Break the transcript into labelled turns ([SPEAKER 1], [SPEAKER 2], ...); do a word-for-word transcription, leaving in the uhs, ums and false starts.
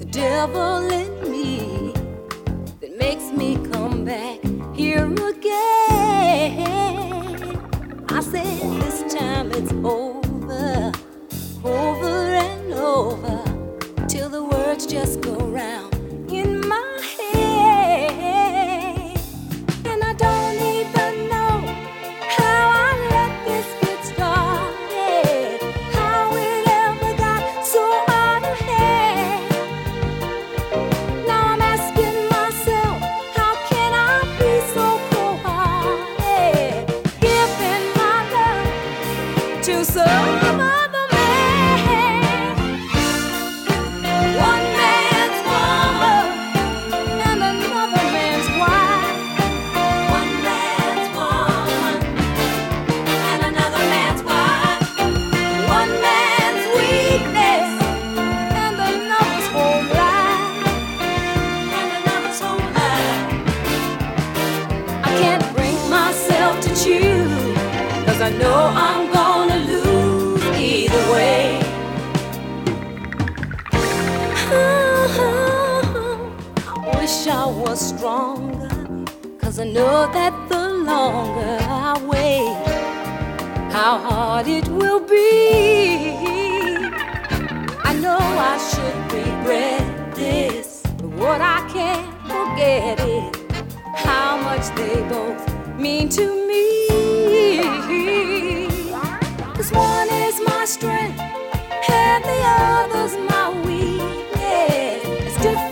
[SPEAKER 1] devil in me that makes me come back here again. I said this time it's over, over and over, till the words just go round in my head. And I don't even know how I let this get started, how it ever got so out of hand. Now I'm asking myself, how can I be so cold-hearted, giving my love to some other man? One man's woman and another man's wife. One man's woman and another man's wife. One man's weakness and another's whole life. And another's whole life. I can't bring myself to choose, 'cause I know I'm gonna lose either way. Wish I was stronger, 'cause I know that the longer I wait, how hard it will be. I know I should regret this, but what I can't forget is how much they both mean to me. 'Cause one is my strength and the other's my weakness. It's different.